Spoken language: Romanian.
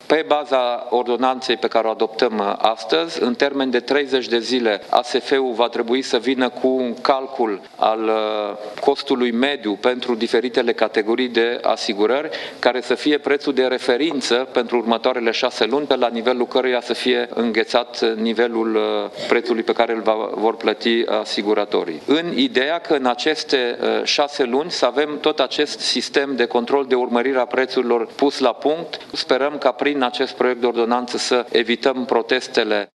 Pe baza ordonanței pe care o adoptăm astăzi, în termen de 30 de zile, ASF-ul va trebui să vină cu un calcul al costului mediu pentru diferitele categorii de asigurări, care să fie prețul de referință pentru următoarele 6 luni, pe la nivelul căruia să fie înghețat nivelul prețului pe care îl vor plăti asiguratorii. În ideea că în aceste 6 luni să avem tot acest sistem de control de urmărire a prețurilor pus la punct, sperăm ca prin acest proiect de ordonanță să evităm protestele